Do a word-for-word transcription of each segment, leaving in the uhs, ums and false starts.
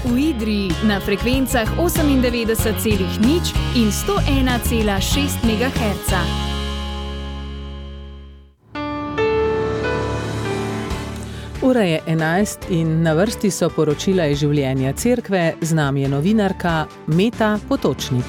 v Idriji na frekvencah osemindevetdeset celih nič in sto ena celih šest megaherca. Ura je enajst in na vrsti so poročila iz življenja cerkve, z nami je novinarka Meta Potočnik.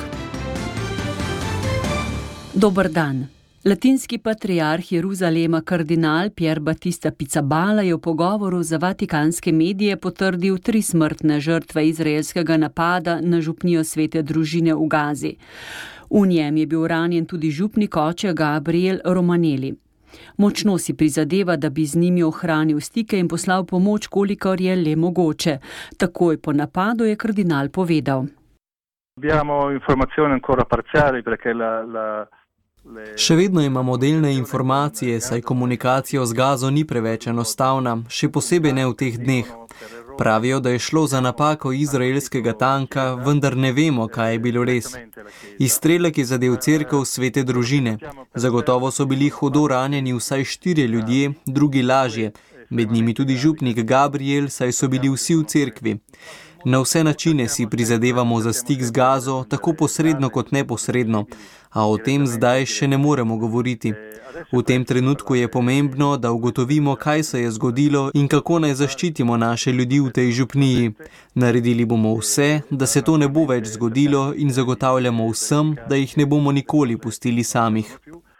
Dober dan. Latinski patriarh Jeruzalema kardinal Pier Battista Pizzaballa je v pogovoru za vatikanske medije potrdil tri smrtne žrtve izraelskega napada na župnijo Svete družine v Gazi. V njem je bil ranjen tudi župnik oče Gabriel Romanelli. Močno si prizadeva, da bi z njimi ohranil stike in poslal pomoč, kolikor je le mogoče. Takoj po napadu je kardinal povedal. Abbiamo informazioni ancora parziali perché la, la Še vedno imamo delne informacije, saj komunikacija z Gazo ni preveč enostavna, še posebej ne v teh dneh. Pravijo, da je šlo za napako izraelskega tanka, vendar ne vemo, kaj je bilo res. Izstrelek je zadel cerkev Svete družine. Zagotovo so bili hudo ranjeni vsaj štirje ljudje, drugi lažje. Med njimi tudi župnik Gabriel, saj so bili vsi v cerkvi. Na vse načine si prizadevamo za stik z Gazo, tako posredno kot neposredno, a o tem zdaj še ne moremo govoriti. V tem trenutku je pomembno, da ugotovimo, kaj se je zgodilo in kako naj zaščitimo naše ljudi v tej župniji. Naredili bomo vse, da se to ne bo več zgodilo in zagotavljamo vsem, da jih ne bomo nikoli pustili samih.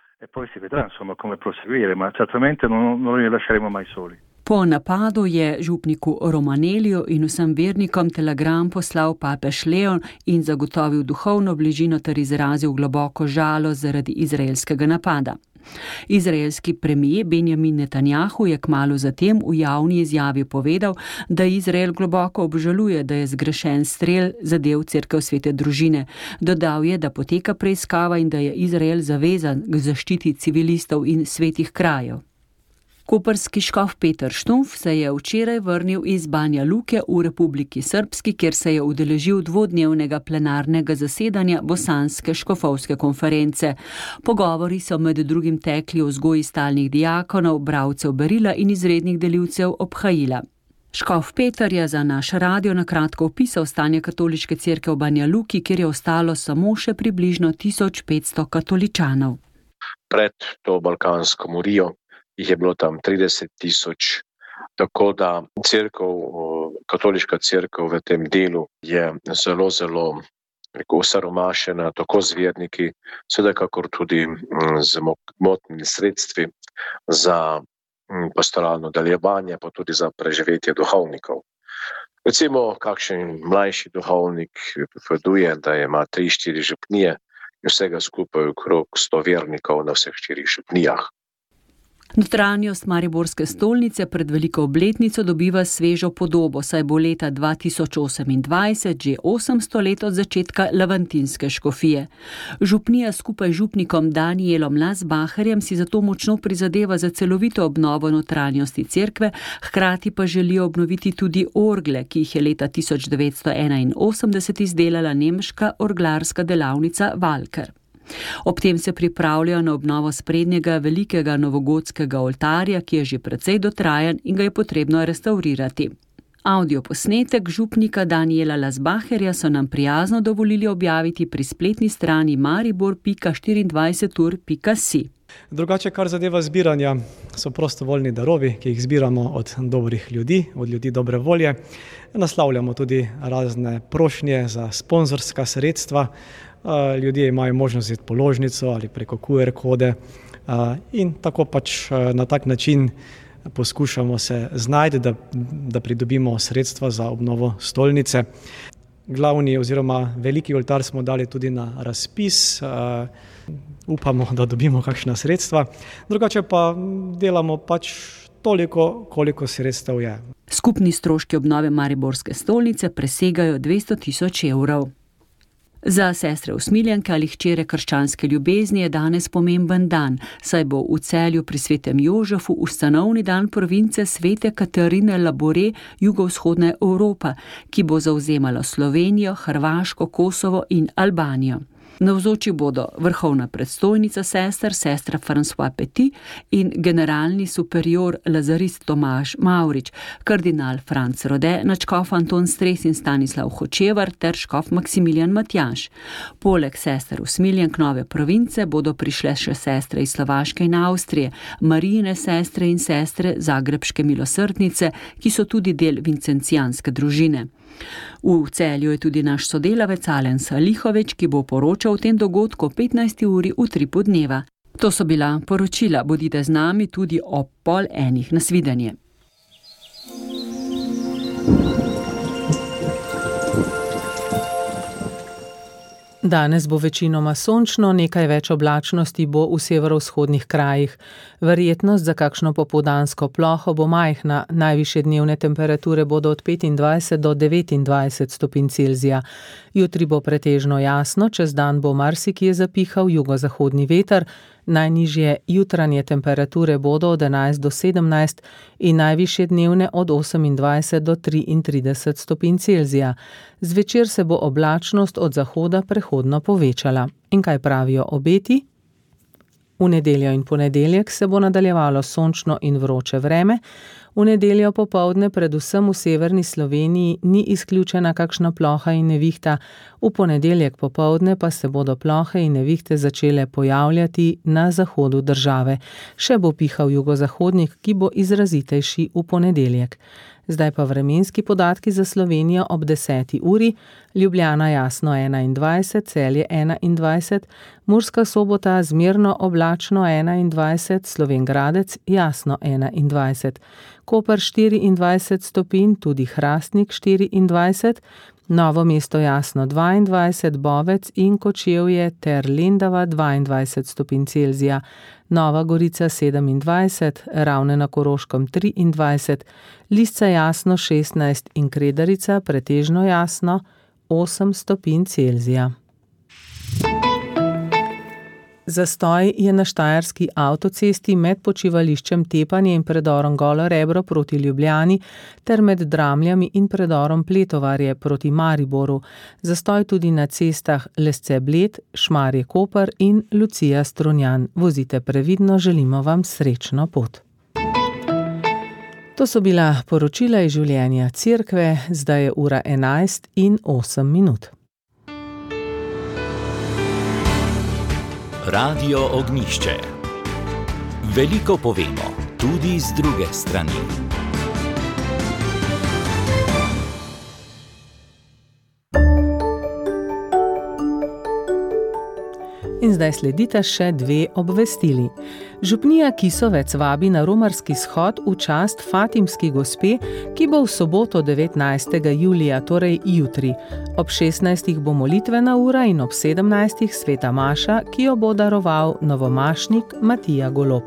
Po napadu je župniku Romanelliju in vsem vernikom telegram poslal papež Leon in zagotovil duhovno bližino ter izrazil globoko žalost zaradi izraelskega napada. Izraelski premijer Benjamin Netanjahu je kmalu zatem v javni izjavi povedal, da Izrael globoko obžaluje, da je zgrešen strel zadel cerkev Svete družine. Dodal je, da poteka preiskava in da je Izrael zavezan k zaščiti civilistov in svetih krajev. Koprski škof Peter Štumf se je včeraj vrnil iz Banja Luke v Republiki Srpski, kjer se je udeležil dvodnevnega plenarnega zasedanja Bosanske škofovske konference. Pogovori so med drugim tekli o vzgoji stalnih dijakonov, bralcev berila in izrednih delivcev obhajila. Škof Peter je za naš radio na kratko opisal stanje katoliške cerkve v Banja Luki, kjer je ostalo samo še približno tisoč petsto katoličanov. Pred to balkansko morijo jih je bilo tam trideset tisoč, tako da cerkev, katoliška cerkev v tem delu je zelo, zelo osiromašena, tako z verniki, seveda kakor tudi z motnimi sredstvi za pastoralno delovanje, pa tudi za preživetje duhovnikov. Recimo, kakšen mlajši duhovnik pripoveduje, da ima tri, štiri župnije in vsega skupaj okrog sto vernikov na vseh štirih župnijah. Notranjost mariborske stolnice pred veliko obletnico dobiva svežo podobo, saj bo leta dva tisoč osemindvajset že osemsto let od začetka levantinske škofije. Župnija skupaj z župnikom Danielom Lasbacherjem si zato močno prizadeva za celovito obnovo notranjosti cerkve, hkrati pa želijo obnoviti tudi orgle, ki jih je leta tisoč devetsto enainosemdeset izdelala nemška orglarska delavnica Walker. Ob tem se pripravljajo na obnovo sprednjega velikega novogotskega oltarja, ki je že precej dotrajan in ga je potrebno restavrirati. Audioposnetek župnika Daniela Lasbacherja so nam prijazno dovolili objaviti pri spletni strani maribor pika štiriindvajset ur pika si. Drugače, kar zadeva zbiranja, so prostovoljni darovi, ki jih zbiramo od dobrih ljudi, od ljudi dobre volje. Naslavljamo tudi razne prošnje za sponzorska sredstva. Ljudje imajo možnost vzeti položnico ali preko Q R kode in tako pač na tak način poskušamo se znajti, da, da pridobimo sredstva za obnovo stolnice. Glavni oziroma veliki oltar smo dali tudi na razpis, upamo, da dobimo kakšna sredstva. Drugače pa delamo pač toliko, koliko sredstev je. Skupni stroški obnove mariborske stolnice presegajo dvesto tisoč evrov. Za sestre usmiljenke ali hčere krščanske ljubezni je danes pomemben dan, saj bo v Celju pri Svetem Jožefu ustanovni dan province Svete Katarine Labore jugovzhodna Evropa, ki bo zavzemala Slovenijo, Hrvaško, Kosovo in Albanijo. Navzoči bodo vrhovna predstojnica sester, sestra François Petit in generalni superior lazarist Tomaž Mavrič, kardinal Franc Rode, nadškof Anton Stres in Stanislav Hočevar ter škof Maksimilijan Matjaž. Poleg sester usmiljenk Nove province bodo prišle še sestre iz Slovaške in Avstrije, Marijine sestre in sestre Zagrebške milosrdnice, ki so tudi del vincencijanske družine. V Celju je tudi naš sodelavec Alen Salihovič, ki bo poročal o tem dogodku o petnajsti uri v tripu dneva. To so bila poročila, bodite z nami tudi ob pol enih. Nasvidenje. Danes bo večinoma sončno, nekaj več oblačnosti bo v severovzhodnih krajih. Verjetnost za kakšno popoldansko ploho bo majhna, najvišje dnevne temperature bodo od petindvajset do devetindvajset stopinj Celzija. Jutri bo pretežno jasno, čez dan bo marsikje zapihal jugozahodni veter, najnižje jutranje temperature bodo od enajst do sedemnajst in najvišje dnevne od osemindvajset do triintrideset stopinj Celzija. Zvečer se bo oblačnost od zahoda prehodno povečala. In kaj pravijo obeti? V nedeljo in ponedeljek se bo nadaljevalo sončno in vroče vreme. V nedeljo popoldne predvsem v severni Sloveniji ni izključena kakšna ploha in nevihta, v ponedeljek popoldne pa se bodo plohe in nevihte začele pojavljati na zahodu države. Še bo pihal jugozahodnik, ki bo izrazitejši v ponedeljek. Zdaj pa vremenski podatki za Slovenijo ob deseti uri, Ljubljana jasno enaindvajset, Celje enaindvajset, Murska Sobota zmerno oblačno enaindvajset, Slovenj Gradec jasno enaindvajset, Koper štiriindvajset stopinj, tudi Hrastnik štiriindvajset, Novo mesto jasno dvaindvajset, Bovec in Kočevje ter Lendava dvaindvajset stopinj Celzija, Nova Gorica sedemindvajset, Ravne na Koroškem triindvajset, Lisca jasno šestnajst in Kredarica pretežno jasno osem stopinj Celzija. Zastoj je na štajerski avtocesti med počivališčem Tepanje in predorom Golo Rebro proti Ljubljani ter med Dramljami in predorom Pletovarje proti Mariboru. Zastoj tudi na cestah Lesce Bled, Šmarje Koper in Lucija Strunjan. Vozite previdno, želimo vam srečno pot. To so bila poročila iz življenja cerkve, zdaj je ura enajst in osem minut. Radio Ognjišče. Veliko povemo, tudi z druge strani. In zdaj sledita še dve obvestili. Župnija Kisovec vabi na romarski shod v čast Fatimski gospe, ki bo v soboto devetnajstega julija, torej jutri. Ob šestnajstih bo molitvena ura in ob sedemnajstih sveta maša, ki jo bo daroval novomašnik Matija Golob.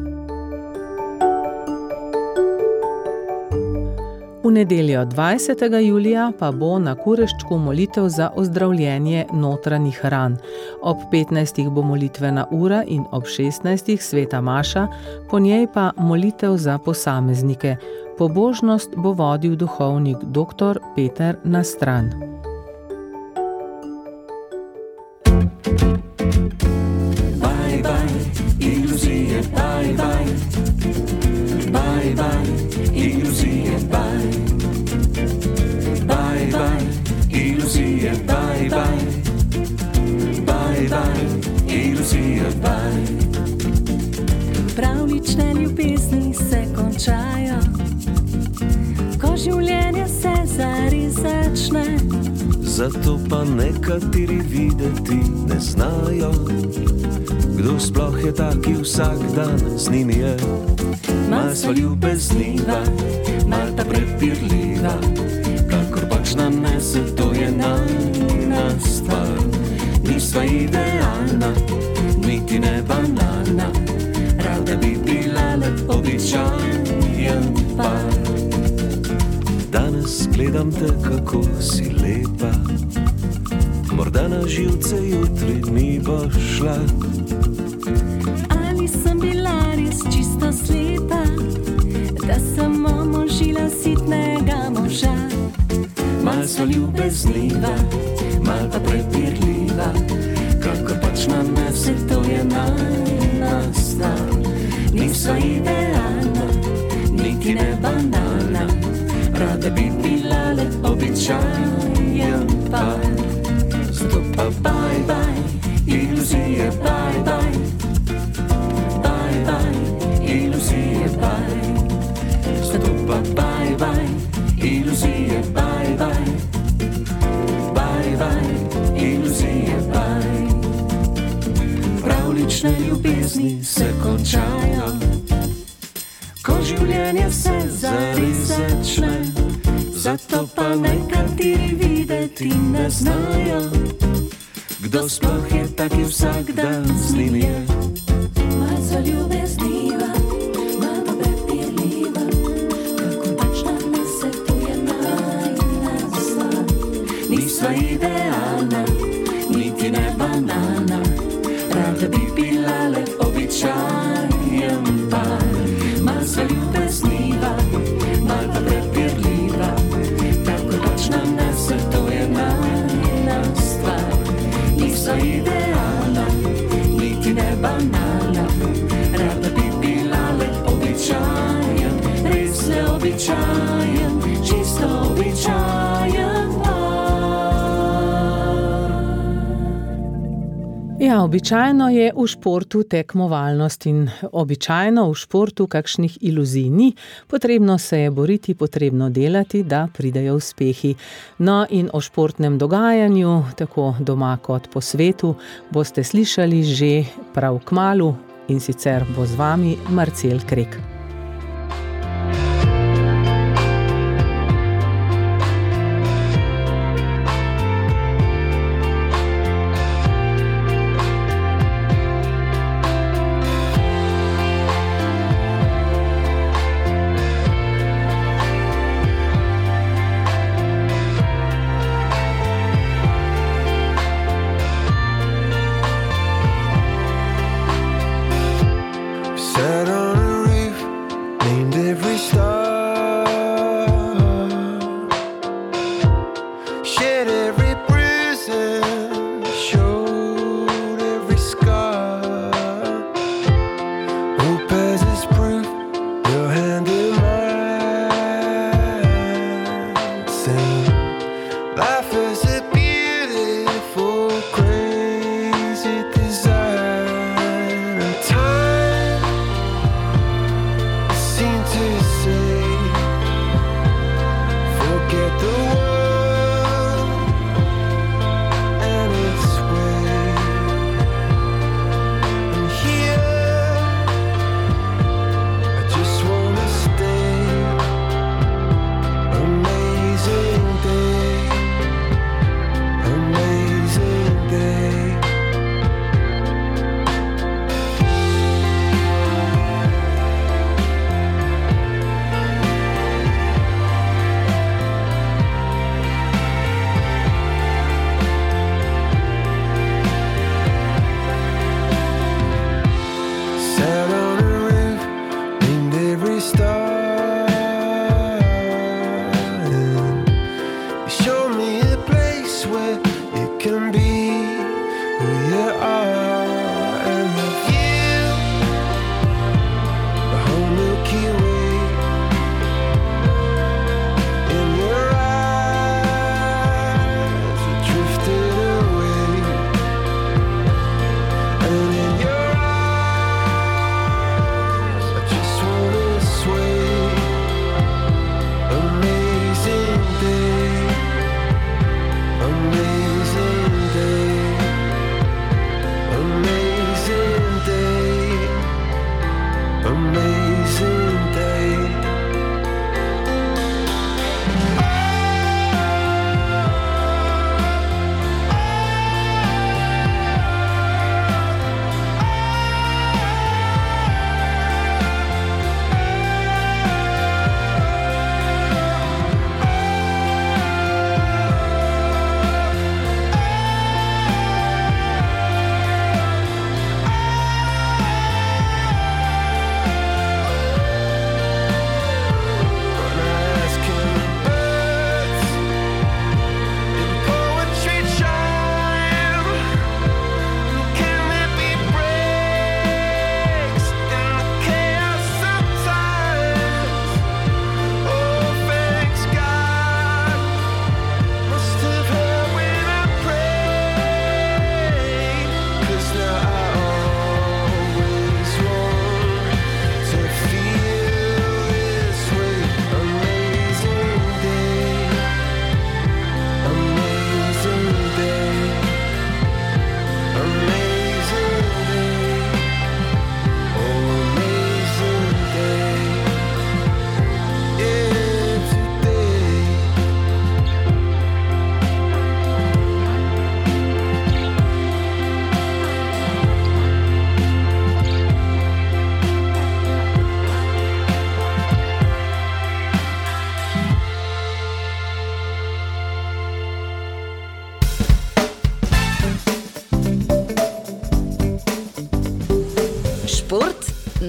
V nedeljo dvajsetega julija pa bo na Kureščku molitev za ozdravljenje notranjih ran. Ob petnajstih bo molitvena ura in ob šestnajstih sveta maša, po njej pa molitev za posameznike. Pobožnost bo vodil duhovnik dr. Peter Nastran. Bye, bye, iluzije, bye, bye. Bye, bye, iluzije, bye. Bye, bye, iluzije, bye, bye. Bye, bye, iluzije, bye. Pravlične ljubezni se končajo, ko življenje se zares začne. Zato pa nekateri videti ne znajo, kdo sploh je taki vsak dan z njimi je. Mal sva ljubezniva, mal pa prepirljiva, kakor pač nanese, to je najna stvar. Nisva idealna, niti ne banalna, rada bi bila le običajen par. Danes gledam te, kako si lepa, morda na živce jutri mi bo šla. Ali sem bila res čisto slepa, da sem omožila sitnega moža. Mal sva ljubezniva, mal pa prepirljiva, Kakor pač nam nese, to je najna stvar. Nisva idealna, niti ne banalna, rada bi bila le običajen par. Zato pa bye bye, iluzije bye bye, bye bye, iluzije bye. Zato pa bye bye, iluzije bye bye, bye bye, iluzije bye. Pravlične ljubezni se končajo, ko življenje se zares začne. Zato pa nekateri videti ne znajo, kdo sploh je tak je vsak dan z njim je. Malce ljubezniva, malo prepirljiva, kako pač nam nese, to je najna stvar. Nisva idealna, niti ne banalna, rada bi bila le običajen par. Malce ljubezniva, malo prepirljiva, kako pač nam nese, to je najna stvar. Nisva idealna, niti ne banalna, rada bi bila le običajen, res le običajen, čisto običajen par. Ja, običajno je v športu tekmovalnost in običajno v športu kakšnih iluzij ni. Potrebno se je boriti, potrebno delati, da pridejo uspehi. No in o športnem dogajanju, tako doma kot po svetu, boste slišali že prav kmalu, in sicer bo z vami Marcel Krek. Sat on a roof, named every star, shed every bruise and showed every scar. Hope as its proof, your hand in mine, saying life is a beautiful, crazy design. And time seem to say, forget the world and its way. And here, I just wanna stay. Amazing day.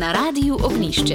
na Radiu Ognjišče.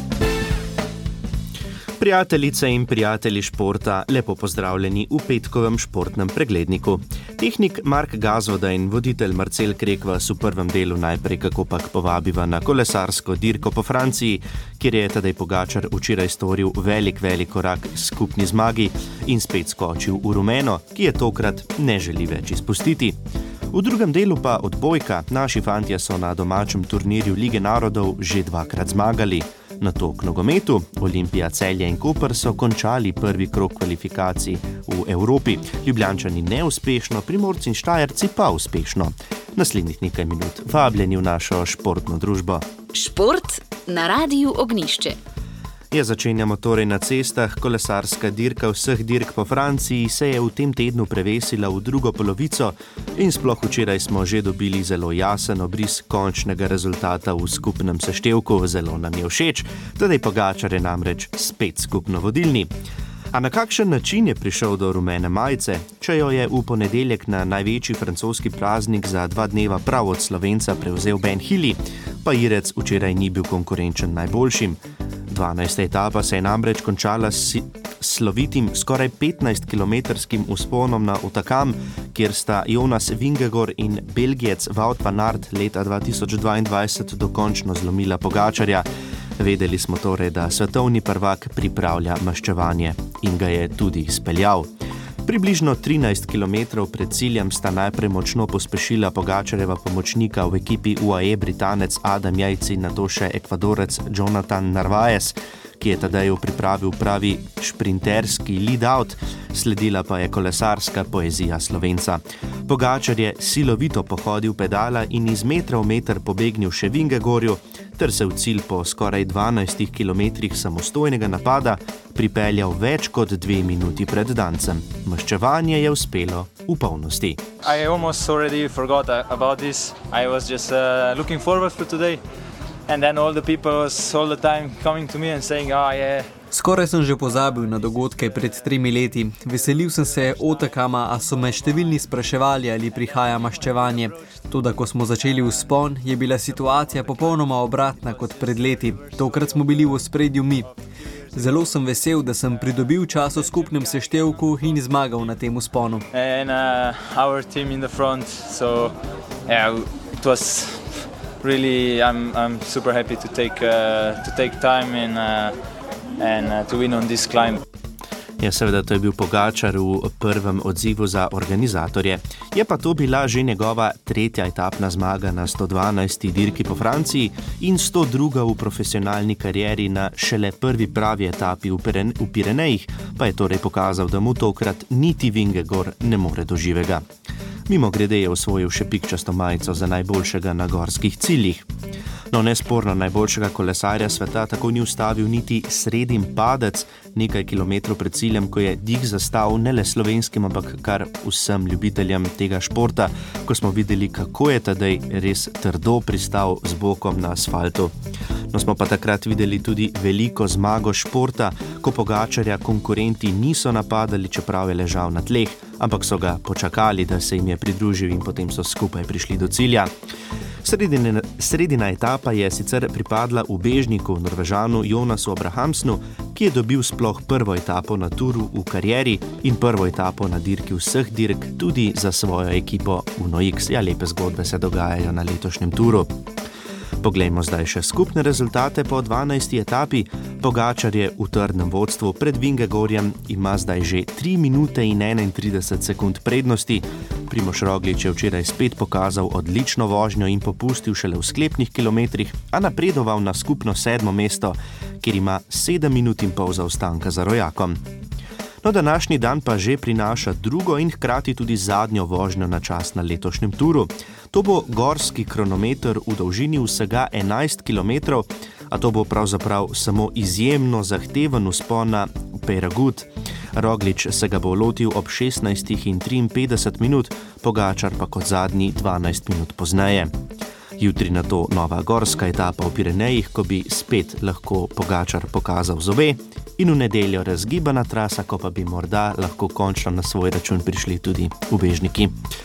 Prijateljice in prijatelji športa, lepo pozdravljeni v petkovem športnem pregledniku. Tehnik Mark Gazvoda in voditelj Marcel Krek vas v prvem delu najprej kakopak povabiva na kolesarsko dirko po Franciji, kjer je Tadej Pogačar včeraj storil velik, velik korak skupni zmagi in spet skočil v rumeno, ki je tokrat ne želi več izpustiti. V drugem delu pa odbojka. Naši fantje so na domačem turnirju Lige narodov že dvakrat zmagali. Nato k nogometu. Olimpija, Celje in Koper so končali prvi krog kvalifikacij v Evropi. Ljubljančani neuspešno, Primorci in Štajerci pa uspešno. Naslednjih nekaj minut vabljeni v našo športno družbo. Šport na Radiu Ognjišče. Ja, začenjamo torej na cestah. Kolesarska dirka vseh dirk po Franciji se je v tem tednu prevesila v drugo polovico in sploh včeraj smo že dobili zelo jasen obris končnega rezultata v skupnem seštevku. Zelo nam je všeč, Tadej Pogačar je namreč spet skupno vodilni. A na kakšen način je prišel do rumene majice, če jo je v ponedeljek na največji francoski praznik za dva dneva prav od Slovenca prevzel Ben Hilly, pa Irec včeraj ni bil konkurenčen najboljšim. dvanajsta etapa se je namreč končala s slovitim skoraj petnajstkilometrskim vzponom na Otakam, kjer sta Jonas Vingegaard in Belgijec Wout van Aert leta dva tisoč dvaindvajset dokončno zlomila Pogačarja. Vedeli smo torej, da svetovni prvak pripravlja maščevanje in ga je tudi speljal. Približno trinajst kilometrov pred ciljem sta najprej močno pospešila Pogačarjeva pomočnika v ekipi U A E Britanec Adam Yates in nato še Ekvadorec Jonathan Narvaez, ki je Tadeju pripravil pravi šprinterski lead-out, sledila pa je kolesarska poezija Slovenca. Pogačar je silovito pohodil pedala in iz metra v meter pobegnil še Vingegaardu, ter se v cilj po skoraj dvanajstih kilometrih samostojnega napada pripeljal več kot dve minuti pred dancem. Maščevanje je uspelo v polnosti. I almost already forgot about this. I was just uh, looking forward for today. And then all the people was all the time coming to me and saying, oh yeah. Skoraj sem že pozabil na dogodke pred tremi leti. Veselil sem se Otakama, a so me številni spraševali, ali prihaja maščevanje. Toda ko smo začeli vzpon, je bila situacija popolnoma obratna kot pred leti. Tokrat smo bili v ospredju mi. Zelo sem vesel, da sem pridobil čas v skupnem seštevku in zmagal na tem vzponu. And uh, our team in the front, so yeah, it was really, I'm I'm super happy to take uh, to take time and uh, and uh, to win on this climb. Ja, seveda, to je bil Pogačar v prvem odzivu za organizatorje. Je pa to bila že njegova tretja etapna zmaga na sto dvanajsti dirki po Franciji in sto druga v profesionalni karieri na šele prvi pravi etapi v, Piren- v Pirenejih, pa je torej pokazal, da mu tokrat niti Vingegaard ne more do živega. Mimo grede je osvojil še pikčasto majico za najboljšega na gorskih ciljih. No, nesporno najboljšega kolesarja sveta tako ni ustavil niti sredin padec nekaj kilometrov pred ciljem, ko je dih zastal ne le slovenskim, ampak kar vsem ljubiteljem tega športa, ko smo videli, kako je Tadej res trdo pristal z bokom na asfaltu. No, smo pa takrat videli tudi veliko zmago športa, ko Pogačarja konkurenti niso napadali, čeprav je ležal na tleh, ampak so ga počakali, da se jim je pridružil in potem so skupaj prišli do cilja. Sredina, sredina etapa je sicer pripadla ubežniku Norvežanu Jonasu Abrahamsnu, ki je dobil sploh prvo etapo na turu v karieri in prvo etapo na dirki vseh dirk tudi za svojo ekipo Uno X. Ja, lepe zgodbe se dogajajo na letošnjem turu. Poglejmo zdaj še skupne rezultate po dvanajsti etapi. Pogačar je v trdnem vodstvu pred Vingegaardjem, ima zdaj že tri minute in enaintrideset sekund prednosti. Primož Roglič je včeraj spet pokazal odlično vožnjo in popustil šele v sklepnih kilometrih, a napredoval na skupno sedmo mesto, kjer ima sedem minut in pol zaostanka za rojakom. No, današnji dan pa že prinaša drugo in hkrati tudi zadnjo vožnjo na čas na letošnjem turu. To bo gorski kronometer v dolžini vsega enajst kilometrov, a to bo pravzaprav samo izjemno zahteven vzpon na Peyragudes. Roglič se ga bo lotil ob šestnajstih in triinpetdeset minut, Pogačar pa kot zadnji dvanajst minut pozneje. Jutri na to nova gorska etapa v Pirenejih, ko bi spet lahko Pogačar pokazal zobe, in v nedeljo razgibana trasa, ko pa bi morda lahko končno na svoj račun prišli tudi ubežniki.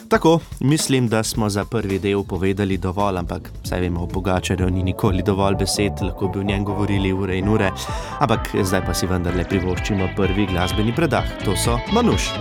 Tako, mislim, da smo za prvi del povedali dovolj, ampak saj vemo, o Pogačarju ni nikoli dovolj besed, lahko bi v njem govorili ure in ure, ampak zdaj pa si vendarle privoščimo prvi glasbeni predah, to so Manuš.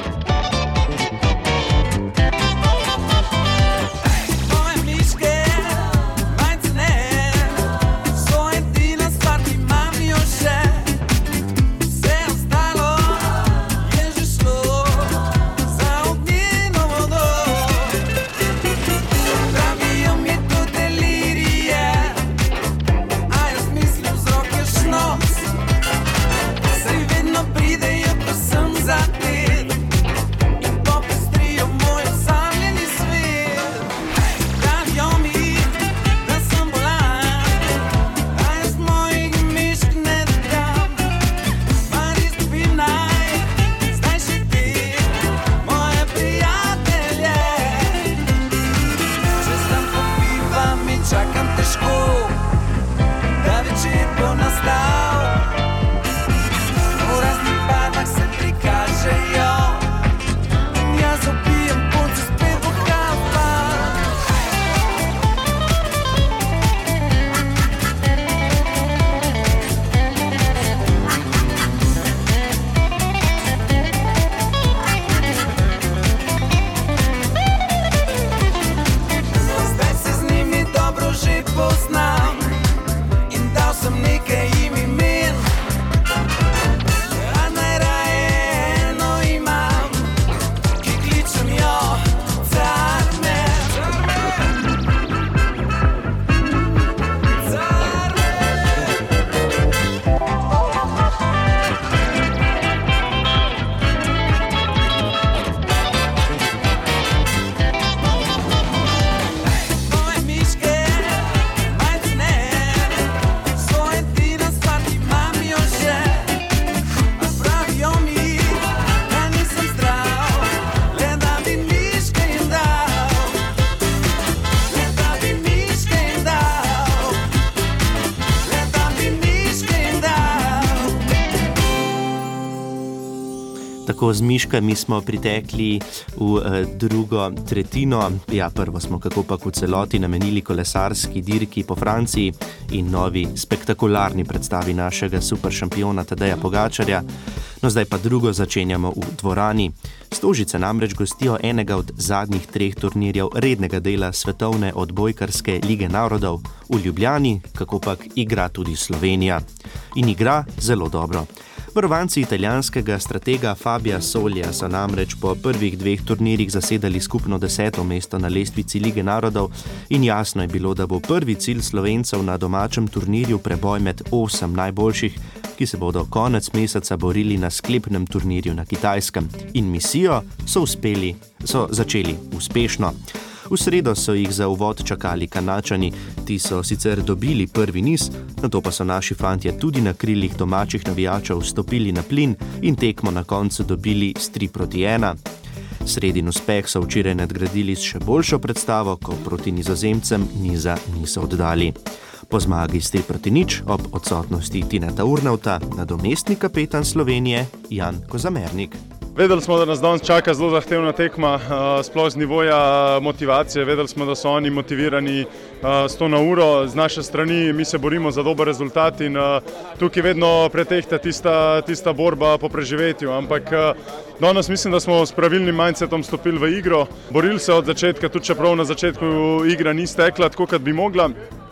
Z miškami smo pritekli v eh, drugo tretjino. Ja, prvo smo kakopak v celoti namenili kolesarski dirki po Franciji in novi spektakularni predstavi našega superšampiona Tadeja Pogačarja. No, zdaj pa drugo začenjamo v dvorani. Stožice namreč gostijo enega od zadnjih treh turnirjev rednega dela svetovne odbojkarske lige narodov v Ljubljani, kakopak igra tudi Slovenija. In igra zelo dobro. Varovanci italijanskega stratega Fabija Solija so namreč po prvih dveh turnirjih zasedali skupno deseto mesto na lestvici Lige narodov in jasno je bilo, da bo prvi cilj Slovencev na domačem turnirju preboj med osem najboljših, ki se bodo konec meseca borili na sklepnem turnirju na Kitajskem. In misijo so uspeli, so začeli uspešno. V sredo so jih za uvod čakali Kanačani, ti so sicer dobili prvi niz, nato pa so naši fantje tudi na krilih domačih navijačev stopili na plin in tekmo na koncu dobili s tri proti ena. Sredin uspeh so včeraj nadgradili s še boljšo predstavo, ko proti Nizozemcem niza niso oddali. Po zmagi s tri proti nič ob odsotnosti Tineta Urnauta nadomestni kapetan Slovenije Jan Kozamernik. Vedeli smo, da nas danes čaka zelo zahtevna tekma, sploh z nivoja motivacije. Vedeli smo, da so oni motivirani sto na uro. Z naše strani mi se borimo za dober rezultat in tukaj vedno pretehta tista, tista borba po preživetju. Ampak danes mislim, da smo s pravilnim mindsetom stopili v igro. Borili se od začetka, tudi čeprav na začetku igra ni stekla tako, kot bi mogla.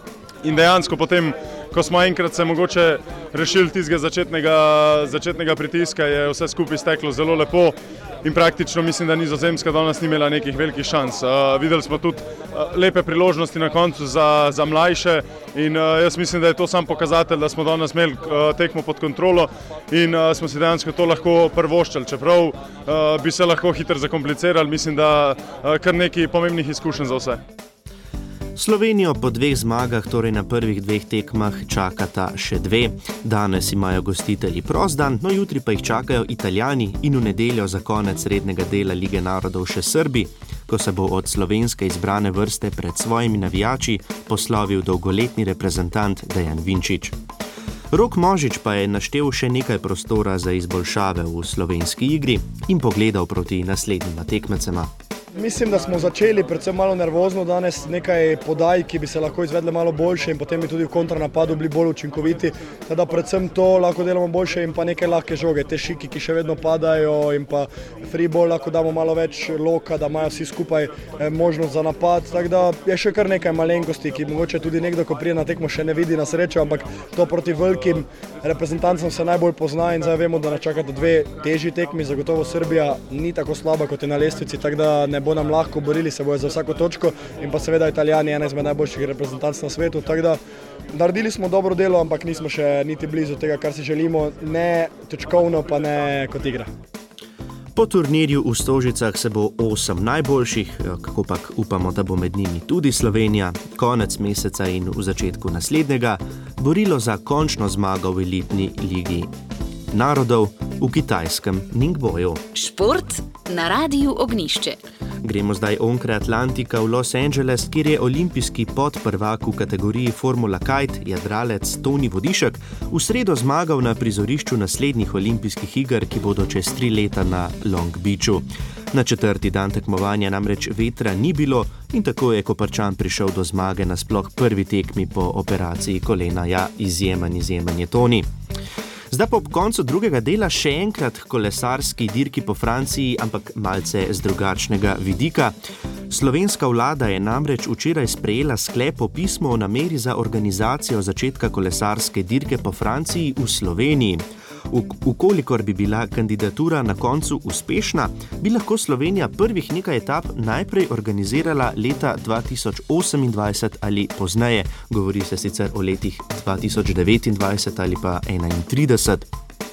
In dejansko potem, ko smo enkrat se mogoče rešili tistega začetnega, začetnega pritiska, je vse skupaj steklo zelo lepo in praktično mislim, da Nizozemska danes ni imela nekih velikih šans. Uh, videli smo tudi uh, lepe priložnosti na koncu za, za mlajše in uh, jaz mislim, da je to sam pokazatelj, da smo danes imeli uh, tekmo pod kontrolo in uh, smo si dejansko to lahko prvoščali. Čeprav uh, bi se lahko hitro zakomplicirali, mislim, da uh, kar nekaj pomembnih izkušenj za vse. Slovenijo po dveh zmagah, torej na prvih dveh tekmah, čakata še dve. Danes imajo gostitelji prost dan, no jutri pa jih čakajo Italijani in v nedeljo za konec rednega dela Lige narodov še Srbi, ko se bo od slovenske izbrane vrste pred svojimi navijači poslovil dolgoletni reprezentant Dejan Vinčić. Rok Možič pa je naštel še nekaj prostora za izboljšave v slovenski igri in pogledal proti naslednjima tekmecema. Mislim, da smo začeli predvsem malo nervozno danes, nekaj podaj, ki bi se lahko izvedle malo boljše in potem bi tudi v kontranapadu bili bolj učinkoviti. Teda predvsem to lahko delamo boljše in pa nekaj lahke žoge, te šiki, ki še vedno padajo in pa freeball lahko damo malo več loka, da imajo vsi skupaj možnost za napad. Tako da je še kar nekaj malenkosti, ki mogoče tudi nekdo, ko prije na tekmo, še ne vidi na srečo, ampak to proti velikim reprezentancem se najbolj pozna in zdaj vemo, da nas čakata dve težji tekmi. Zagotovo Srbija ni tako slaba, kot je na lestvici, tako da ne bo nam lahko, borili se bojo za vsako točko in pa seveda Italijani, ena izmed najboljših reprezentanc na svetu, tako da naredili smo dobro delo, ampak nismo še niti blizu tega, kar si želimo, ne točkovno, pa ne kot igra. Po turnirju v Stožicah se bo osem najboljših, kakopak upamo, da bo med njimi tudi Slovenija, konec meseca in v začetku naslednjega, borilo za končno zmago v elitni ligi narodov v kitajskem Ningboju. Šport na Radiu Ognišče. Gremo zdaj onkraj Atlantika v Los Angeles, kjer je olimpijski podprvak v kategoriji Formula Kite, jadralec Toni Vodišek, v sredo zmagal na prizorišču naslednjih olimpijskih iger, ki bodo čez tri leta na Long Beachu. Na četrti dan tekmovanja namreč vetra ni bilo in tako je Koprčan prišel do zmage na sploh prvi tekmi po operaciji kolena. Ja, izjemen, izjemen je Toni. Zdaj pa ob koncu drugega dela še enkrat kolesarski dirki po Franciji, ampak malce z drugačnega vidika. Slovenska vlada je namreč včeraj sprejela sklep o pismu o nameri za organizacijo začetka kolesarske dirke po Franciji v Sloveniji. Ukolikor bi bila kandidatura na koncu uspešna, bi lahko Slovenija prvih nekaj etap najprej organizirala leta dva tisoč osemindvajset ali pozneje, govori se sicer o letih dva tisoč devetindvajset ali pa enaintrideset.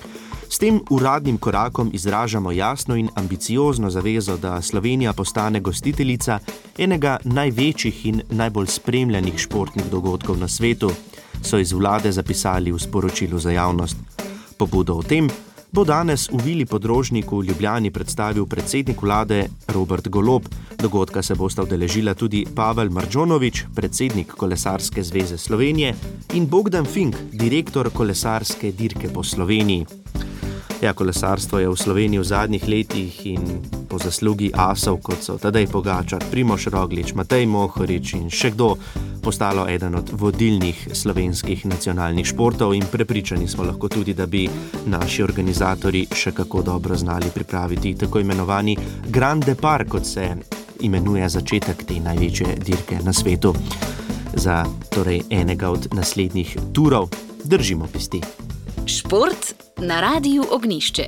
S tem uradnim korakom izražamo jasno in ambiciozno zavezo, da Slovenija postane gostiteljica enega največjih in najbolj spremljanih športnih dogodkov na svetu, so iz vlade zapisali v sporočilu za javnost. Pobudo o tem bo danes v Vili Podrožnik v Ljubljani predstavil predsednik vlade Robert Golob. Dogodka se bosta udeležila tudi Pavel Marđonović, predsednik Kolesarske zveze Slovenije, in Bogdan Fink, direktor kolesarske dirke po Sloveniji. Ja, kolesarstvo je v Sloveniji v zadnjih letih in po zaslugi asov, kot so Tadej Pogačar, Primož Roglič, Matej Mohorič in še kdo, postalo eden od vodilnih slovenskih nacionalnih športov in prepričani smo lahko tudi, da bi naši organizatori še kako dobro znali pripraviti tako imenovani Grand Depart, kot se imenuje začetek te največje dirke na svetu. Za torej enega od naslednjih turov držimo pesti. Šport na Radiu Ognišče.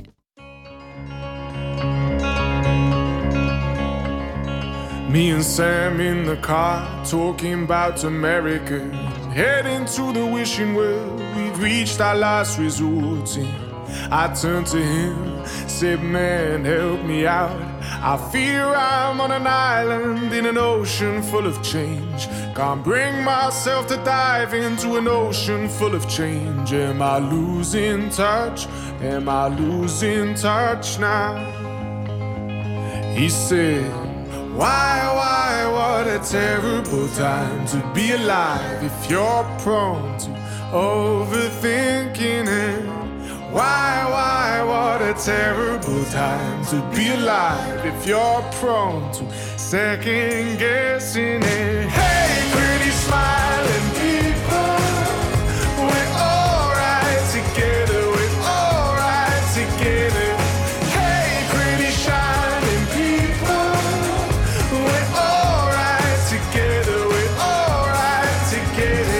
Me and Sam in the car, talking about America, heading to the wishing well, we've reached our last resort. I turned to him, said, man, help me out. I fear I'm on an island in an ocean full of change. Can't bring myself to dive into an ocean full of change. Am I losing touch? Am I losing touch now? He said, why, why, what a terrible time to be alive if you're prone to overthinking it. Why, why, what a terrible time to be alive if you're prone to second guessing it. Hey, pretty smiling people, we're all right together, we're all right together. Hey, pretty shining people, we're all right together, we're all right together.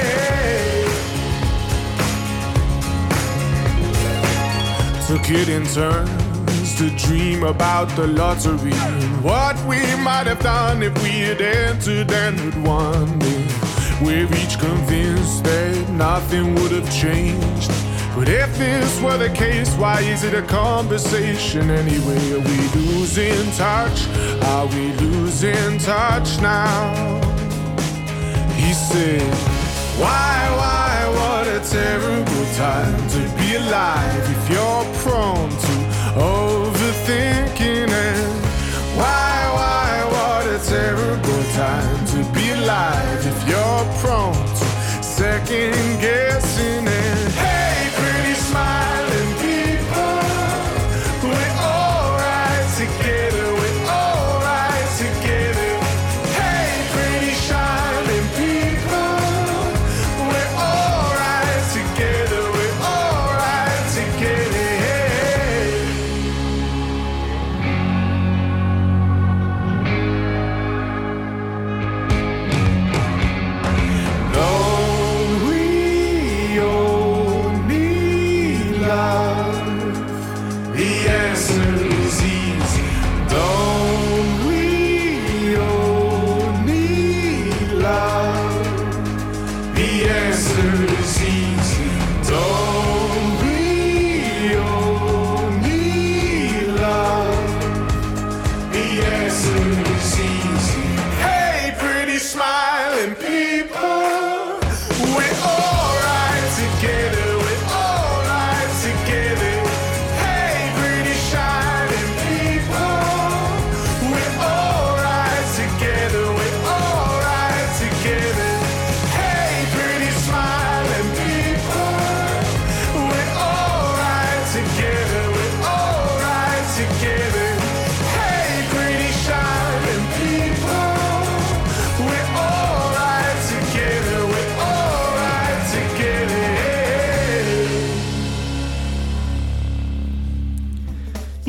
Took it in turns to dream about the lottery and what we might have done if we had entered and had won it. We're each convinced that nothing would have changed, but if this were the case, why is it a conversation anyway? Are we losing touch? Are we losing touch now? He said, why, why, what a terrible time to be alive if you're prone to overthinking it. Why, why, what a terrible time to be alive if you're prone to second guessing it. Hey, pretty smiling people, we're all right together, we're all right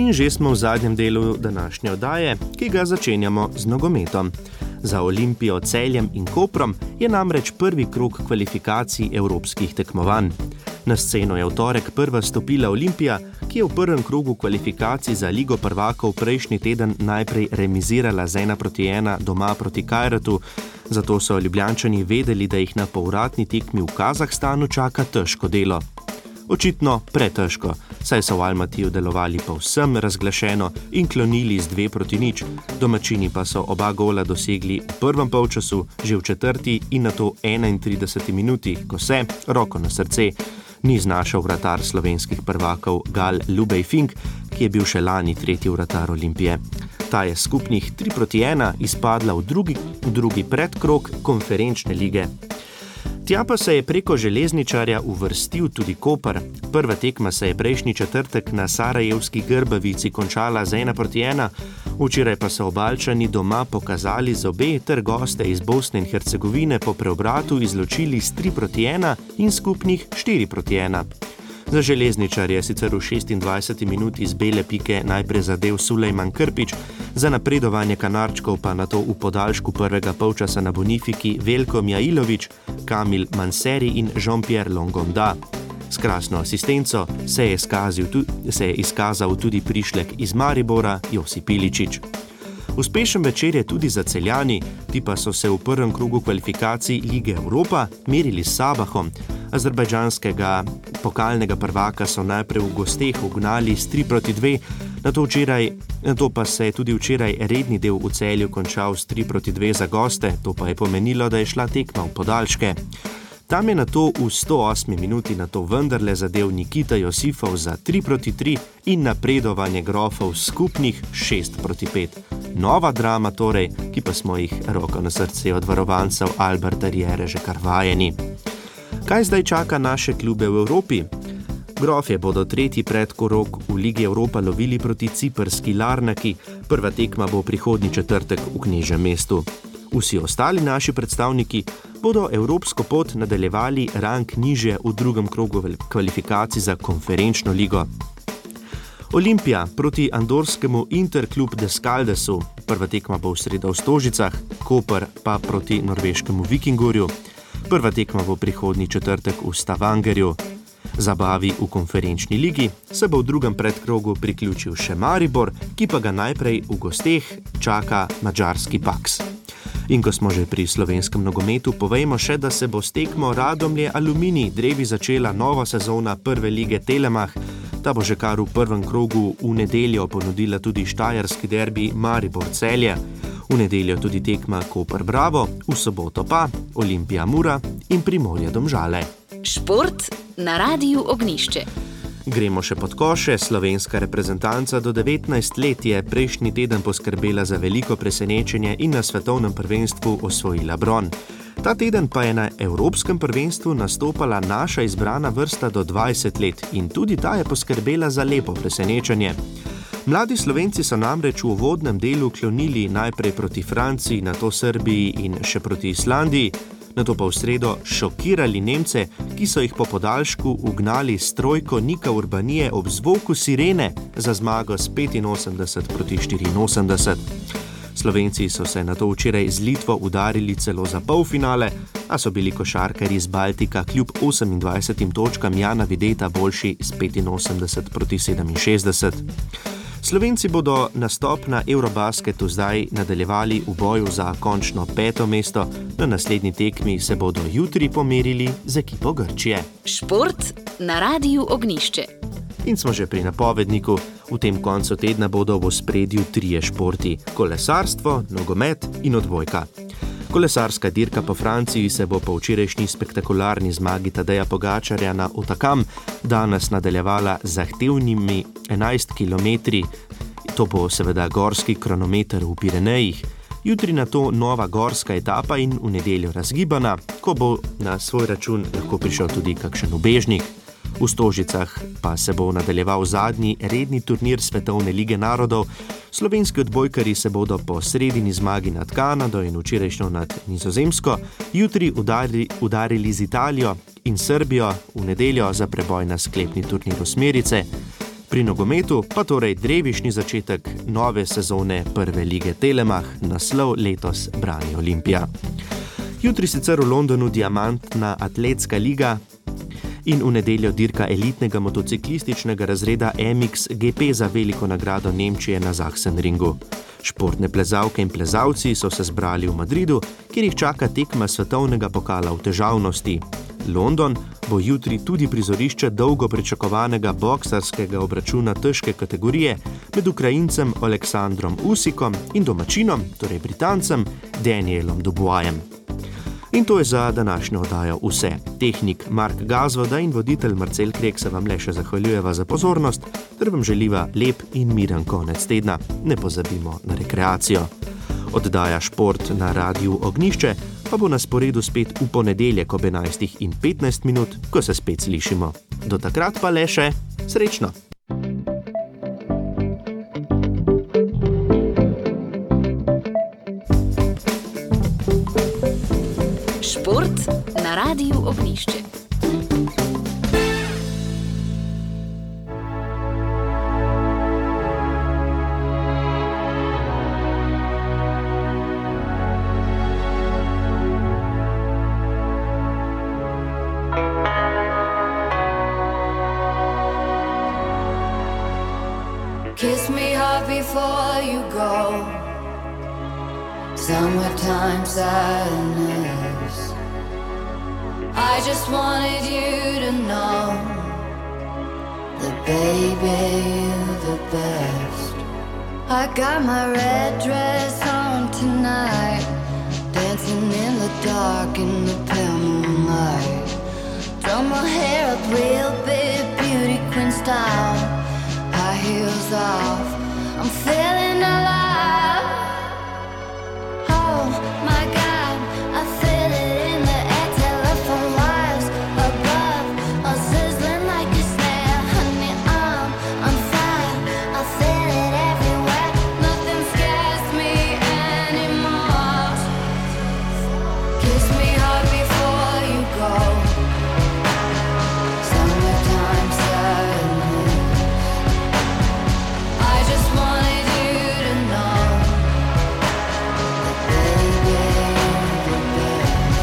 In že smo v zadnjem delu današnje oddaje, ki ga začenjamo z nogometom. Za Olimpijo, Celjem in Koprom je namreč prvi krog kvalifikacij evropskih tekmovanj. Na sceno je v torek prva stopila Olimpija, ki je v prvem krogu kvalifikacij za Ligo prvakov prejšnji teden najprej remizirala z ena proti ena doma proti Kajratu, zato so Ljubljančani vedeli, da jih na povratni tekmi v Kazahstanu čaka težko delo. Očitno pretežko, saj so v Almatiju delovali povsem razglašeno in klonili z dve proti nič. Domačini pa so oba gola dosegli v prvem polčasu, že v četrti in nato enaintrideseti minuti, ko se, roko na srce, ni znašel vratar slovenskih prvakov Gal Lubej Fink, ki je bil še lani tretji vratar Olimpije. Ta je skupnih tri proti ena izpadla v drugi, v drugi predkrog konferenčne lige. Tja pa se je preko železničarja uvrstil tudi Koper. Prva tekma se je prejšnji četrtek na sarajevski Grbavici končala z ena proti ena, včeraj pa so Obalčani doma pokazali zobe ter goste iz Bosne in Hercegovine po preobratu izločili s tri proti ena in skupnih štiri proti ena. Za železničar je sicer v šestindvajseti minuti iz bele pike najprej zadel Sulejman Krpič, za napredovanje Kanarčkov pa nato v podaljšku prvega polčasa na Bonifiki Veljko Mjailović, Kamil Manseri in Jean-Pierre Longonda. S krasno asistenco se je, tu, se je izkazal tudi prišlek iz Maribora Josip Iličić. Uspešen večer je tudi za Celjani, ti pa so se v prvem krogu kvalifikacij Lige Evropa merili s Sabahom. Azerbajdžanskega pokalnega prvaka so najprej v gosteh ugnali s tri proti dve, nato, včeraj, nato pa se je tudi včeraj redni del v Celju končal s tri proti dve za goste, to pa je pomenilo, da je šla tekma v podaljške. Tam je nato v sto osmi minuti nato vendarle zadel Nikita Josifov za tri proti tri in napredovanje Grofov skupnih šest proti pet. Nova drama torej, ki pa smo jih roko na srce od varovancev Alberta Riere že kar vajeni. Kaj zdaj čaka naše klube v Evropi? Grofje bodo tretji predkrog v Ligi Evropa lovili proti ciprski Larnaki, prva tekma bo prihodnji četrtek v Knežjem mestu. Vsi ostali naši predstavniki bodo evropsko pot nadaljevali rang nižje v drugem krogu kvalifikacij za konferenčno ligo. Olimpija proti andorskemu Interklub Deskaldesu, prva tekma bo v sredo v Stožicah, Koper pa proti norveškemu Vikingurju. Prva tekma bo prihodnji četrtek v Stavangerju. Zabavi v konferenčni ligi se bo v drugem predkrogu priključil še Maribor, ki pa ga najprej v gosteh čaka madžarski Paks. In ko smo že pri slovenskem nogometu, povejmo še, da se bo s tekmo Radomlje Aluminij drevi začela nova sezona prve lige Telemach. Ta bo že kar v prvem krogu v nedeljo ponudila tudi štajerski derbi Maribor Celje. V nedeljo tudi tekma Koper Bravo, v soboto pa Olimpija Mura in Primorje Domžale. Šport na Radiu Ognjišče. Gremo še pod koše. Slovenska reprezentanca do devetnajst let je prejšnji teden poskrbela za veliko presenečenje in na svetovnem prvenstvu osvojila bron. Ta teden pa je na evropskem prvenstvu nastopala naša izbrana vrsta do dvajset let in tudi ta je poskrbela za lepo presenečenje. Mladi Slovenci so namreč v uvodnem delu klonili najprej proti Franciji, nato Srbiji in še proti Islandiji, nato pa v sredo šokirali Nemce, ki so jih po podaljšku ugnali s trojko Nika Urbanije ob zvoku sirene za zmago s petinosemdeset proti štiriinosemdeset. Slovenci so se nato včeraj z Litvo udarili celo za polfinale, a so bili košarkarji iz Baltika kljub osemindvajsetim točkam Jana Videta boljši s petinosemdeset proti sedeminšestdeset. Slovenci bodo nastop na Eurobasketu zdaj nadaljevali v boju za končno peto mesto, na naslednji tekmi se bodo jutri pomerili z ekipo Grčije. Šport na Radiu Ognjišče. In smo že pri napovedniku. V tem koncu tedna bodo v ospredju trije športi: kolesarstvo, nogomet in odbojka. Kolesarska dirka po Franciji se bo po včerajšnji spektakularni zmagi Tadeja Pogačarja na Otakam danes nadaljevala z zahtevnimi enajst kilometri. To bo seveda gorski kronometer v Pirenejih. Jutri na to nova gorska etapa in v nedeljo razgibana, ko bo na svoj račun lahko prišel tudi kakšen ubežnik. V Stožicah pa se bo nadaljeval zadnji redni turnir Svetovne lige narodov. Slovenski odbojkarji se bodo po sredini zmagi nad Kanado in včerajšnjo nad Nizozemsko jutri udarili, udarili z Italijo in Srbijo v nedeljo za preboj na sklepni turnir osmerice. Pri nogometu pa torej drevišni začetek nove sezone prve lige Telemach, naslov letos brani Olimpija. Jutri sicer v Londonu diamantna atletska liga in v nedeljo dirka elitnega motociklističnega razreda M X G P za veliko nagrado Nemčije na Sachsenringu. Športne plezalke in plezalci so se zbrali v Madridu, kjer jih čaka tekma svetovnega pokala v težavnosti. London bo jutri tudi prizorišče dolgo pričakovanega boksarskega obračuna težke kategorije med Ukrajincem Aleksandrom Usykom in domačinom, torej Britancem, Danielom Duboisem. In to je za današnjo oddajo vse. Tehnik Mark Gazvoda in voditelj Marcel Krek se vam le še zahvaljujeva za pozornost, ter vam želiva lep in miren konec tedna. Ne pozabimo na rekreacijo. Oddaja Šport na Radiu Ognjišče pa bo na sporedu spet v ponedeljek ob enajstih in petnajst minut, ko se spet slišimo. Do takrat pa le še srečno! Šport na Radiu Ognjišče. Kiss me hard before you go. Summertime sadness. I just wanted you to know that baby, you're the best. I got my red dress on tonight, dancing in the dark in the pale moonlight. Throw my hair up real big, beauty queen style. High heels off, I'm feeling alive. Oh my God, I feel it in the air. Telephone wires above, all sizzling like a snare. Honey, I'm on fire, I feel it everywhere. Nothing scares me anymore. Kiss me hard before you go. Summertime sadness. I just wanted you to know that baby, you're the best.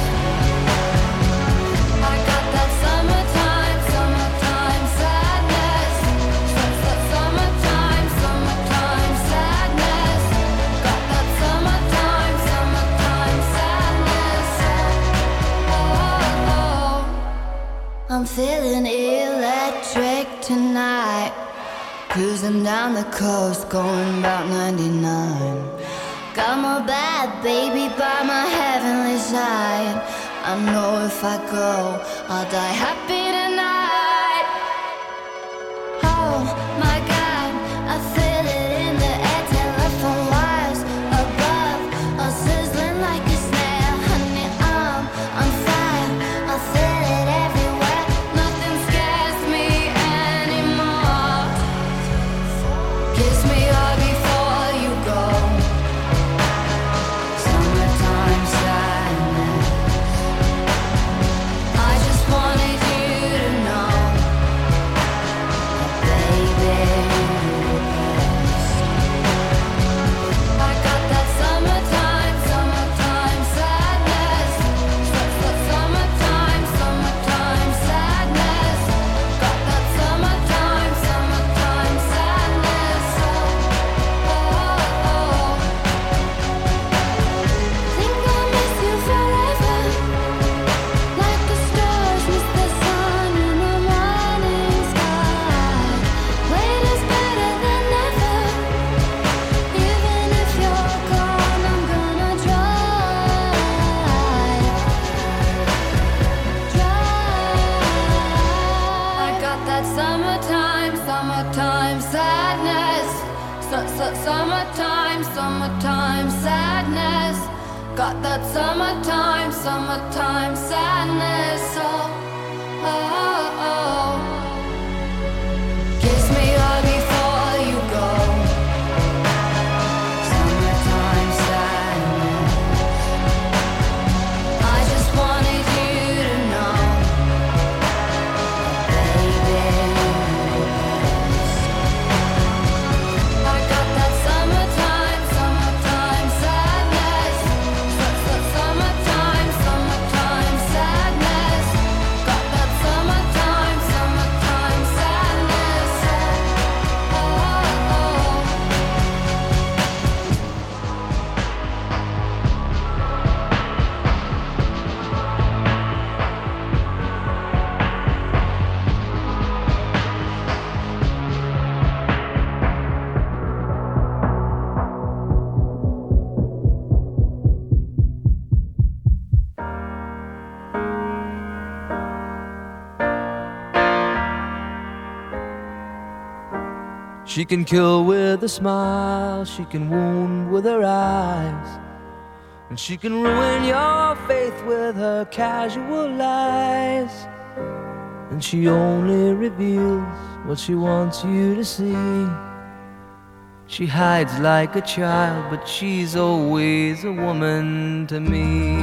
I got that summertime, summertime sadness. That summertime, summertime sadness. Got that summertime, summertime sadness. Oh, oh. I'm feeling electric tonight. Cruising down the coast, going about ninety-nine. Got my bad baby by my heavenly side. I know if I go, I'll die happy tonight. Oh my God, I feel it in the air. Telephone wires above, all sizzling like a snare. Honey, I'm on fire, I feel it everywhere. Nothing scares me anymore. Kiss me hard before you go. Summertime sadness. I just wanted you to know that baby, you're the best. I got that summertime, summertime sadness. That summertime, summertime sadness. Got that summertime, summertime sadness. Oh, oh, oh. Think I'll miss you forever, like the stars miss the sun in the morning sky. Wait is better than never. Even if you're gone, I'm gonna try, try. I got that summertime, summertime sadness. Su- su- Summertime, summertime sadness. Got that summertime, summertime sadness. Oh, oh, oh. Kiss me hard before you go. Summertime sadness. I just wanted you to know that baby, you're the best. She can kill with a smile, she can wound with her eyes, and she can ruin your faith with her casual lies. And she only reveals what she wants you to see. She hides like a child, but she's always a woman to me.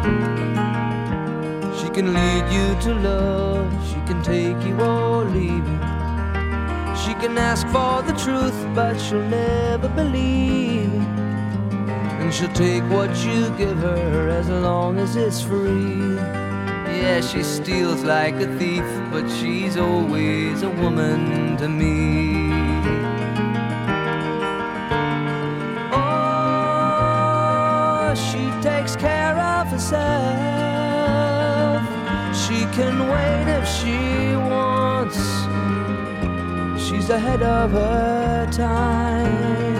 She can lead you to love, she can take you or leave you. She can ask for the truth, but she'll never believe. And she'll take what you give her as long as it's free. Yeah, she steals like a thief, but she's always a woman to me. Oh, she takes care of herself. She can wait if she wants. She's ahead of her time.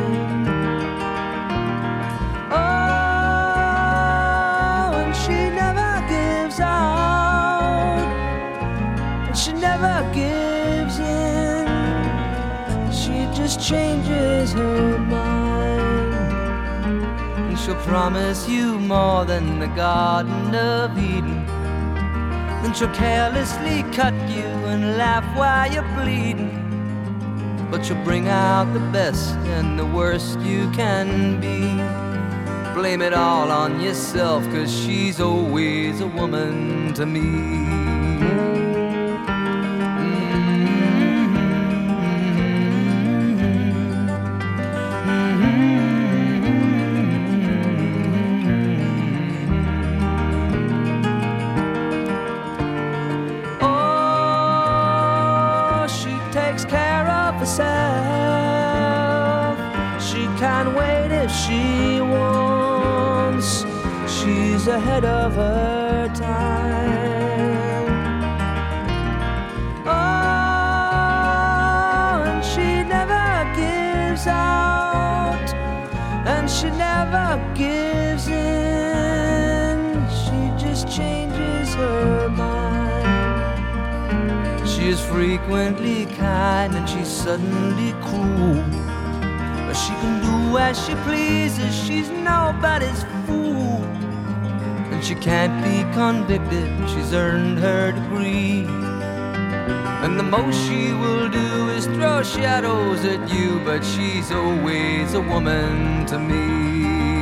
Oh, and she never gives out, and she never gives in. She just changes her mind, and she'll promise you more than the Garden of Eden. Then she'll carelessly cut you and laugh while you're bleeding. But you'll bring out the best and the worst you can be. Blame it all on yourself, 'cause she's always a woman to me. Oh, she takes care of herself. She can't wait if she wants. She's ahead of her time. Oh, and she never gives out, and she never gives in. She just changes her mind. She is frequently kind and she's suddenly cruel. But she can do as she pleases, she's nobody's fool. And she can't be convicted, she's earned her degree. And the most she will do is throw shadows at you, but she's always a woman to me.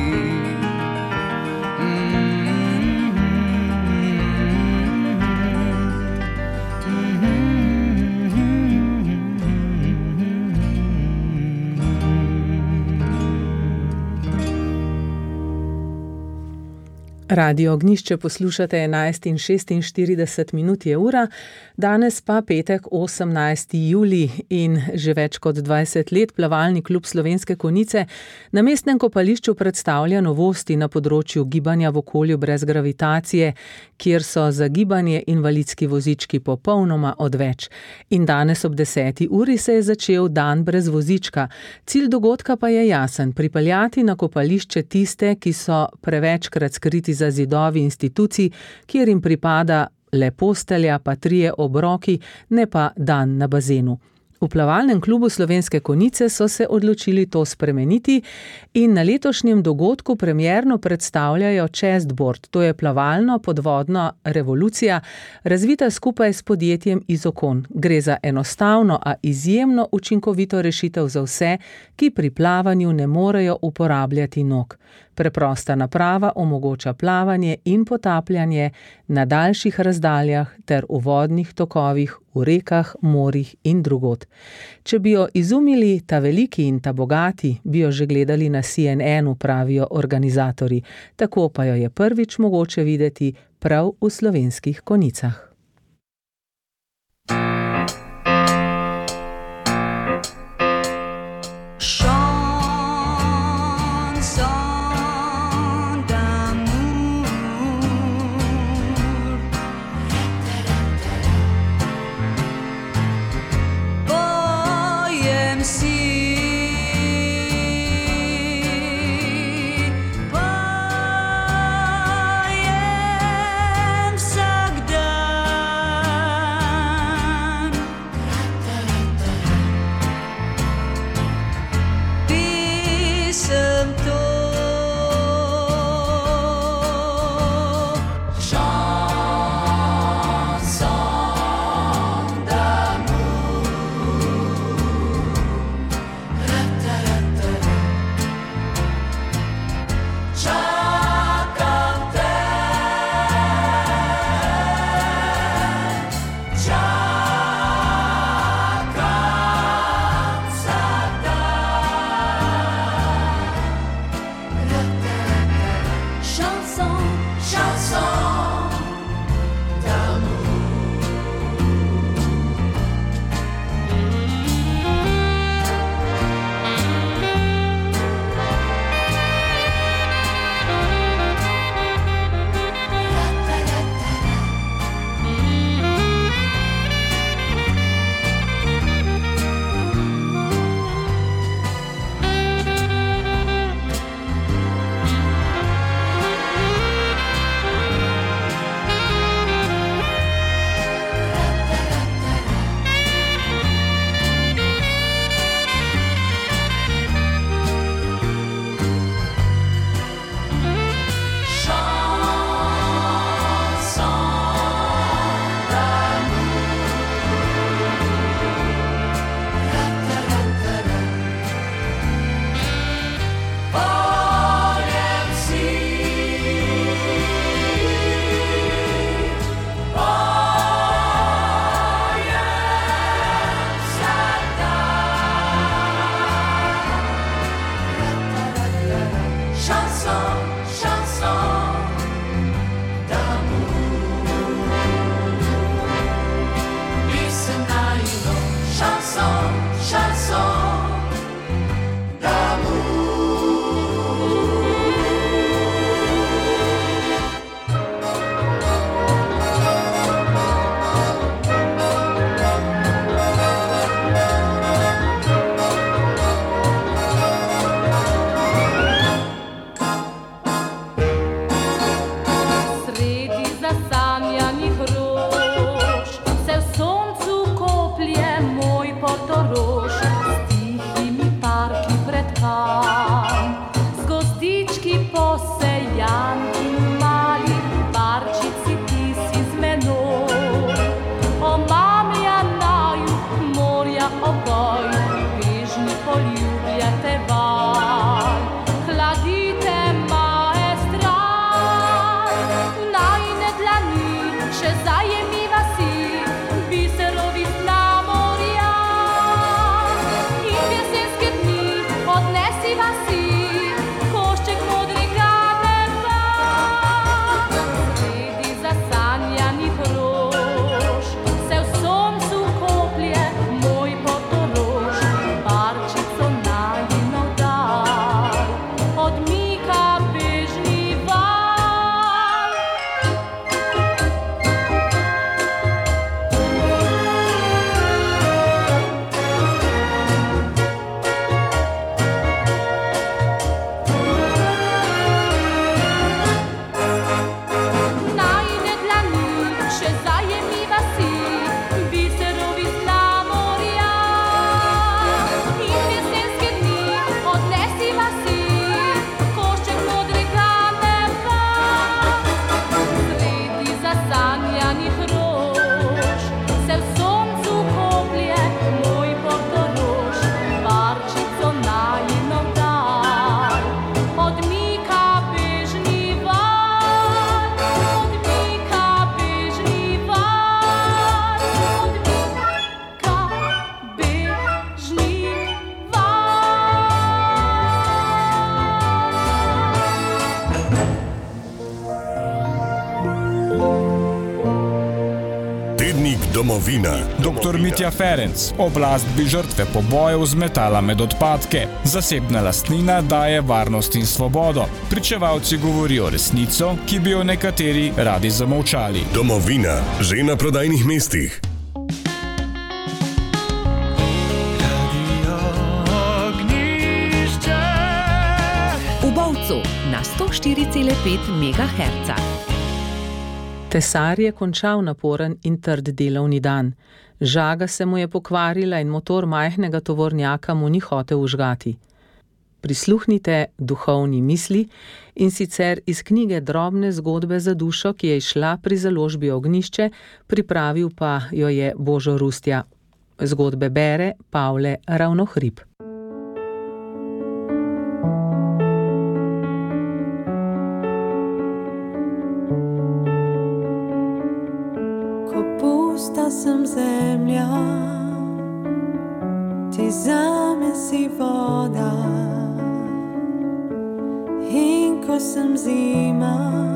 Radio Ognišče poslušate, enajst in šestinštirideset minut je ura, danes pa petek osemnajsti julij in že več kot dvajset let plavalni klub Slovenske Konjice na mestnem kopališču predstavlja novosti na področju gibanja v okolju brez gravitacije, kjer so za gibanje invalidski vozički popolnoma odveč. In danes ob deseti uri se je začel dan brez vozička. Cilj dogodka pa je jasen, pripeljati na kopališče tiste, ki so prevečkrat skriti za zidovi institucij, kjer jim pripada le postelja, pa trije obroki, ne pa dan na bazenu. V plavalnem klubu Slovenske Konjice so se odločili to spremeniti in na letošnjem dogodku premierno predstavljajo chestboard, to je plavalno podvodna revolucija, razvita skupaj s podjetjem Izokon. Gre za enostavno, a izjemno učinkovito rešitev za vse, ki pri plavanju ne morejo uporabljati nog. Preprosta naprava omogoča plavanje in potapljanje na daljših razdaljah ter v vodnih tokovih, v rekah, morjih in drugod. Če bi jo izumili ta veliki in ta bogati, bi jo že gledali na C N N-u, pravijo organizatorji. Tako pa jo je prvič mogoče videti prav v Slovenskih Konjicah. Pojem vsak dan. Domovina. doktor Mitja Ferenc, oblast bi žrtve pobojev zmetala med odpadke. Zasebna lastnina daje varnost in svobodo. Pričevalci govorijo resnico, ki bi jo nekateri radi zamolčali. Domovina, že na prodajnih mestih. Na sto štiri cela pet megaherca. Tesar je končal naporen in trd delovni dan. Žaga se mu je pokvarila in motor majhnega tovornjaka mu ni hotel užgati. Prisluhnite duhovni misli, in sicer iz knjige Drobne zgodbe za dušo, ki je izšla pri založbi Ognjišče, pripravil pa jo je Božo Rustja. Zgodbe bere Pavle Ravnohrib. Pusta sem zemlja, ti zame si voda, in ko sem zima,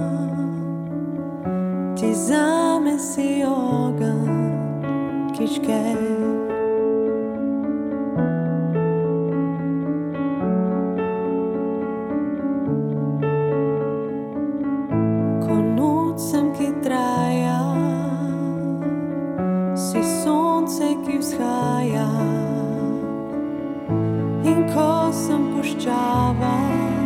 ti zame si ogenj, ki žge. Ko noč sem, ki traja, si sonce, ki vzhaja, in ko sem puščava,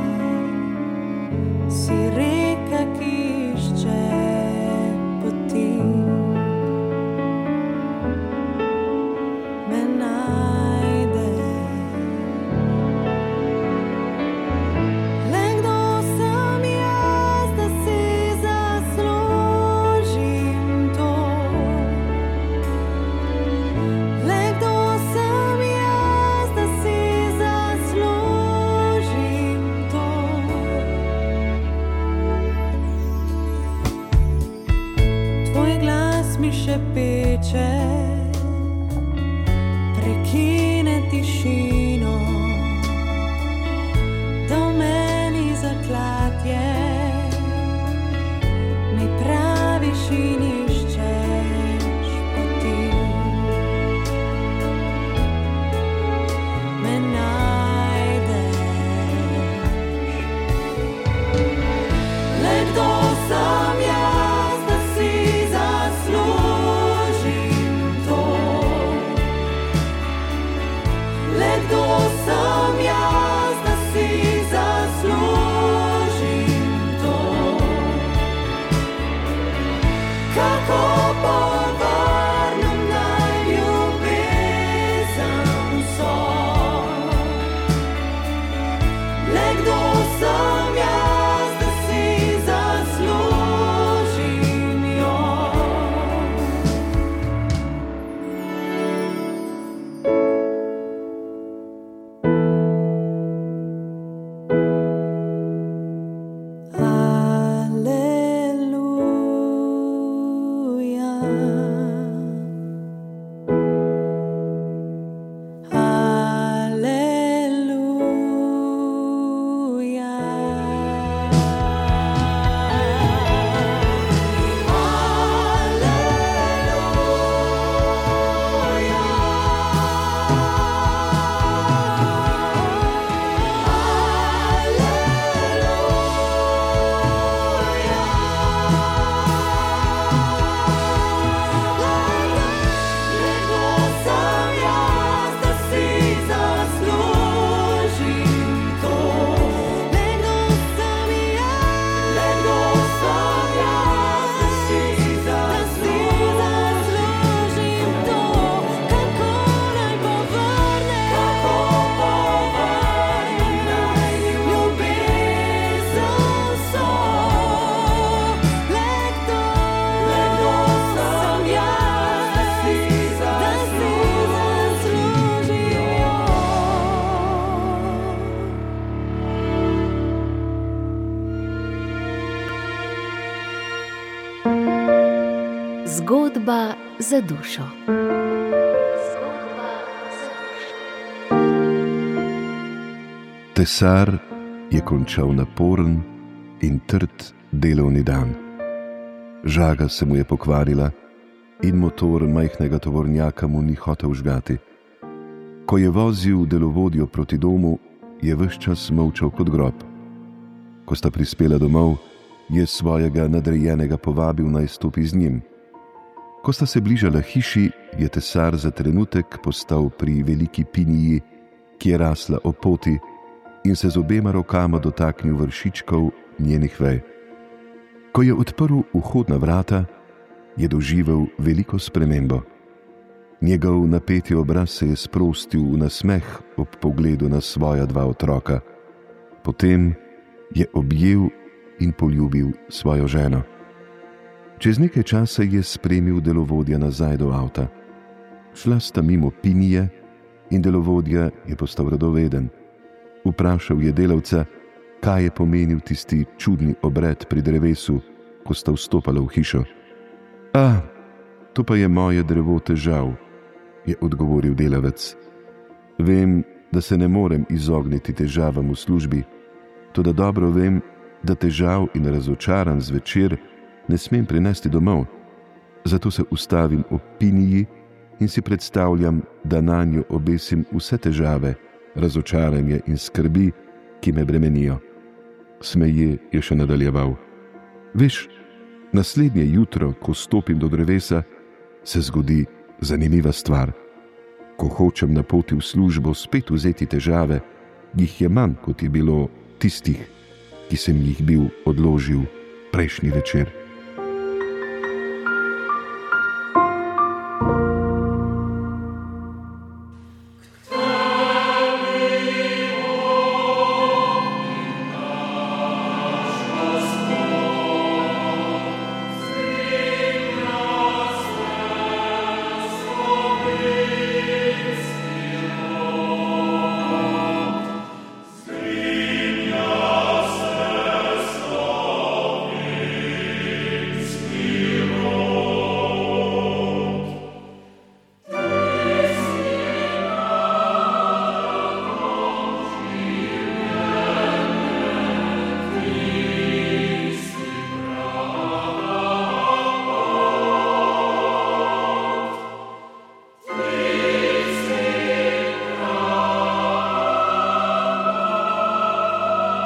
si reka, ki išče poti. Me najde. Le kdo sem jaz, da si zaslužim to? Le kdo sem jaz, da si zaslužim to? Tvoj glas mi še peče, prekine tišino, da v meni zaklatje mi praviš in iščeš poti. Me najdeš. Le kdo sem jaz, da si zaslužim to? Le kdo sem jaz, da si zaslužim to? Kako povrnem naj ljubezen vso? Le kdo sem jaz, da si zaslužim jo? Aleluja. Aleluja. Zgodba za dušo. Tesar je končal naporen in trd delovni dan. Žaga se mu je pokvarila in motor majhnega tovornjaka mu ni hotel žgati. Ko je vozil delovodjo proti domu, je ves čas molčal kot grob. Ko sta prispela domov, je svojega nadrejenega povabil naj stopi z njim. Ko sta se bližala hiši, je tesar za trenutek postal pri veliki piniji, ki je rasla ob poti, in se z obema rokama dotaknil vršičkov njenih vej. Ko je odprl vhodna vrata, je doživel veliko spremembo. Njegov napeti obraz se je sprostil v nasmeh ob pogledu na svoja dva otroka. Potem je objel in poljubil svojo ženo. Čez nekaj časa je spremil delovodja nazaj do avta. Šla sta mimo pinije in delovodja je postal radoveden. Vprašal je delavca, kaj je pomenil tisti čudni obred pri drevesu, ko sta vstopala v hišo. A, to pa je moje drevo težav, je odgovoril delavec. Vem, da se ne morem izogniti težavam v službi, toda dobro vem, da težav in razočaran zvečer ne smem prinesti domov. Zato se ustavim ob piniji in si predstavljam, da nanjo obesim vse težave, razočaranje in skrbi, ki me bremenijo. Smeje je še nadaljeval. Veš, naslednje jutro, ko stopim do drevesa, se zgodi zanimiva stvar. Ko hočem na poti v službo spet vzeti težave, jih je manj, kot je bilo tistih, ki sem jih bil odložil prejšnji večer.